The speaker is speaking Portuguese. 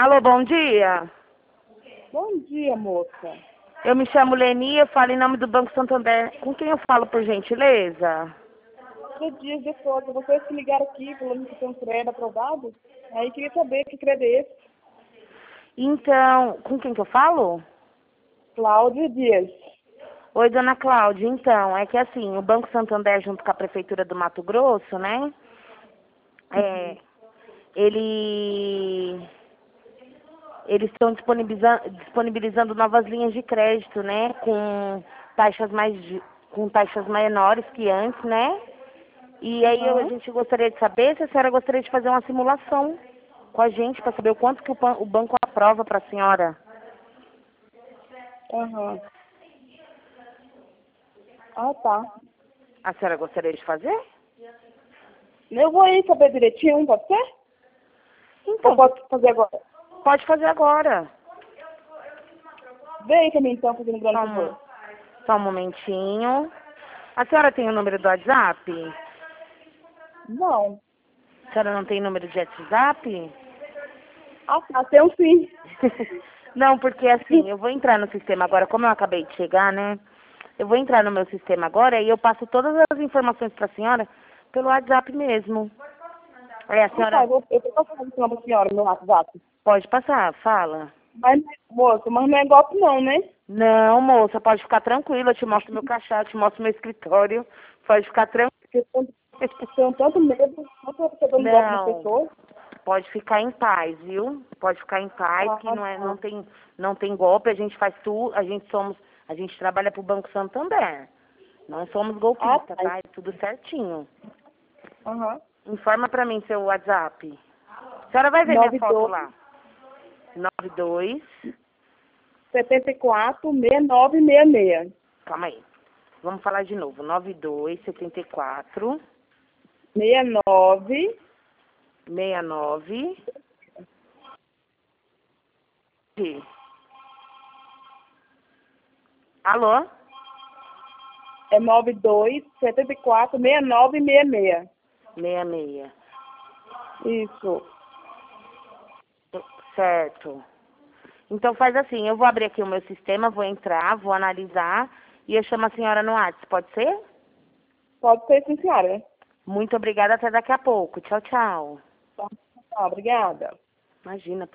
Alô, bom dia. Bom dia, moça. Eu me chamo Leni, eu falo em nome do Banco Santander. Com quem eu falo, por gentileza? 3 dias depois, vocês que ligaram aqui falando que tem um crédito aprovado, aí queria saber que crédito é esse. Então, com quem que eu falo? Cláudia Dias. Oi, dona Cláudia. Então, é que assim, o Banco Santander, junto com a Prefeitura do Mato Grosso, né? Ele... Eles estão disponibilizando novas linhas de crédito, né? Com taxas menores que antes, né? E aí a Aham. gente gostaria de saber se a senhora gostaria de fazer uma simulação com a gente para saber o quanto que o banco aprova para a senhora. Aham. Ah, tá. A senhora gostaria de fazer? Eu vou aí saber direitinho, pode ser? Ou Então, posso fazer agora? pode fazer agora. Vem aí pra mim então, fazendo um grande Só favor. só um momentinho. A senhora tem o número do WhatsApp? Não. A senhora não tem número de WhatsApp? Ah, tá. Tem um sim. Não, porque assim, eu vou entrar no sistema agora, como eu acabei de chegar, né? Eu vou entrar no meu sistema agora e eu passo todas as informações para a senhora pelo WhatsApp mesmo. Aí a Ah, tá. senhora Eu tô passando isso pra senhora no WhatsApp. pode passar, fala. Mas, moça, mas não é golpe não, né? Não, moça, pode ficar tranquila, eu te mostro meu crachá, eu te mostro meu escritório, pode ficar tranquila. Porque tenho tanto medo, tanto você dando golpe nas Não, pessoas. pode ficar em paz, viu? Pode ficar em paz, Ah, que não é, tá. não tem golpe, a gente faz tudo, a gente trabalha pro Banco Santander. Não somos Ah, golpistas, tá. tá? É tudo certinho. Aham. Informa pra mim seu WhatsApp. A senhora vai ver minha foto 92 lá. 92, 74 6966. calma aí. Vamos falar de novo. 92, 74, 69 69. Alô? é 92 74 6966. 66. Isso. Certo. Então faz assim, eu vou abrir aqui o meu sistema, vou entrar, vou analisar e eu chamo a senhora no WhatsApp, pode ser? Pode ser sim, senhora. Muito obrigada, até daqui a pouco. Tchau, tchau. Tá, obrigada. Imagina.